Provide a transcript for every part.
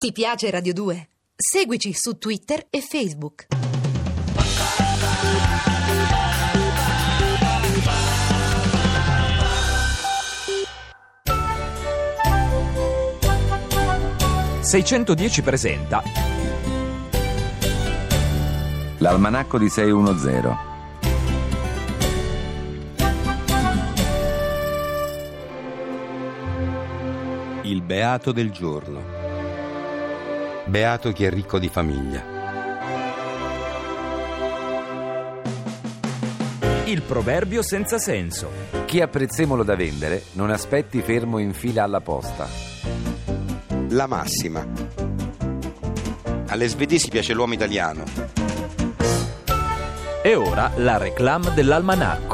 Ti piace Radio 2? Seguici su Twitter e Facebook. «610» presenta L'almanacco di 610. Il beato del giorno. Beato chi è ricco di famiglia. il proverbio senza senso. Chi ha prezzemolo da vendere non aspetti fermo in fila alla posta. La massima. Alle svedesi piace l'uomo italiano. E ora la reclame dell'almanacco.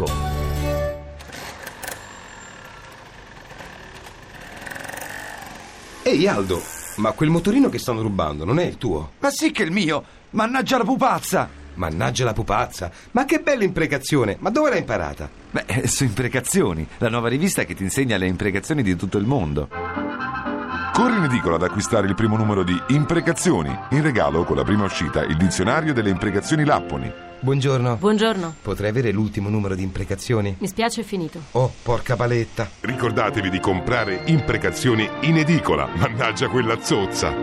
Ehi Aldo, ma quel motorino che stanno rubando non è il tuo? Ma sì che è il mio! Mannaggia la pupazza! Mannaggia la pupazza! Ma che bella imprecazione! Ma dove l'hai imparata? Beh, su Imprecazioni, la nuova rivista che ti insegna le imprecazioni di tutto il mondo. Corri in edicola ad acquistare il primo numero di Imprecazioni. In regalo, con la prima uscita, il dizionario delle imprecazioni Lapponi. Buongiorno. Buongiorno. Potrei avere l'ultimo numero di imprecazioni? Mi spiace, è finito. Oh, porca paletta. Ricordatevi di comprare Imprecazioni in edicola. Mannaggia quella zozza.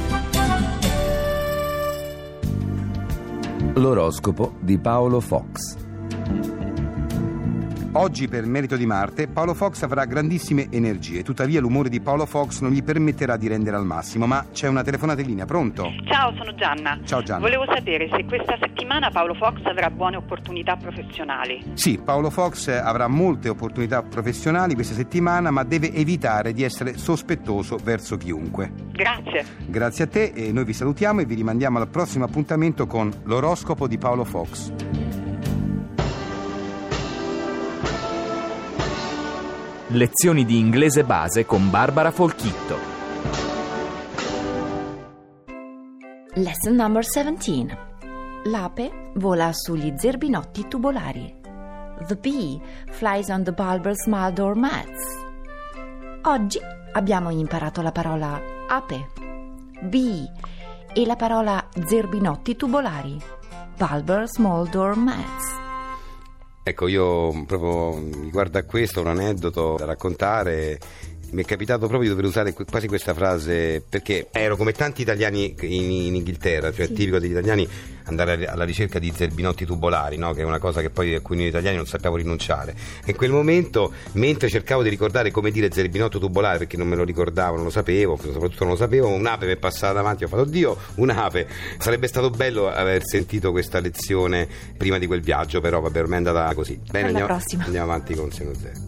L'oroscopo di Paolo Fox. Oggi, per merito di Marte, Paolo Fox avrà grandissime energie. Tuttavia l'umore di Paolo Fox non gli permetterà di rendere al massimo. Ma c'è una telefonata in linea, pronto? Ciao, sono Gianna. Ciao Gianna. Volevo sapere se questa settimana Paolo Fox avrà buone opportunità professionali. Sì, Paolo Fox avrà molte opportunità professionali questa settimana, ma deve evitare di essere sospettoso verso chiunque. Grazie. Grazie a te, e noi vi salutiamo e vi rimandiamo al prossimo appuntamento con l'oroscopo di Paolo Fox. Lezioni di inglese base con Barbara Folchitto. Lesson number 17. L'ape vola sugli zerbinotti tubolari. The bee flies on the bulbous Maldor mats. Oggi abbiamo imparato la parola ape, bee, e la parola zerbinotti tubolari, bulbous Maldor mats. Ecco, io proprio riguardo a questo un aneddoto da raccontare. Mi è capitato proprio di dover usare quasi questa frase, perché ero come tanti italiani in Inghilterra, cioè sì, tipico degli italiani andare alla ricerca di zerbinotti tubolari, no? Che è una cosa che poi alcuni italiani non sappiamo rinunciare. E in quel momento, mentre cercavo di ricordare come dire zerbinotto tubolare, perché non me lo ricordavo, non lo sapevo, soprattutto non lo sapevo, un'ape mi è passata davanti, ho fatto oddio, un'ape. Sarebbe stato bello aver sentito questa lezione prima di quel viaggio, però vabbè, ormai è andata così. Bene, andiamo avanti con Seno Zero.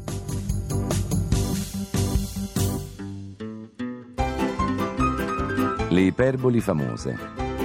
Le iperboli famose.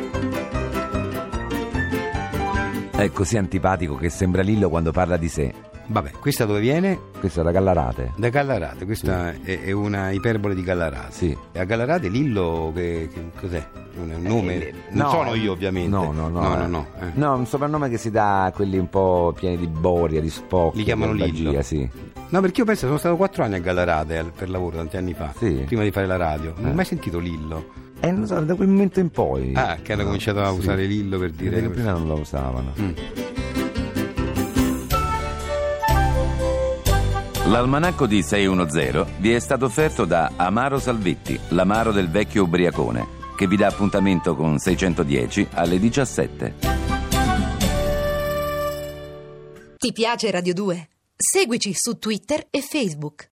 È così antipatico che sembra Lillo quando parla di sé. Vabbè, questa dove viene? Questa è da Gallarate. Da Gallarate, questa sì, è una iperbole di Gallarate. Sì. E a Gallarate Lillo che cos'è? Un nome? Non sono io, ovviamente. No. No, un soprannome che si dà a quelli un po' pieni di boria, di spocchi. Li chiamano Lillo? Sì. No, perché io penso, sono stato 4 anni a Gallarate per lavoro, tanti anni fa, sì, prima di fare la radio. Non ho mai sentito Lillo. Non so, da quel momento in poi. Ah, che hanno cominciato a usare Lillo per dire che prima non lo usavano. L'almanacco di 610 vi è stato offerto da Amaro Salvetti, l'amaro del vecchio ubriacone, che vi dà appuntamento con 610 alle 17. Ti piace Radio 2? Seguici su Twitter e Facebook.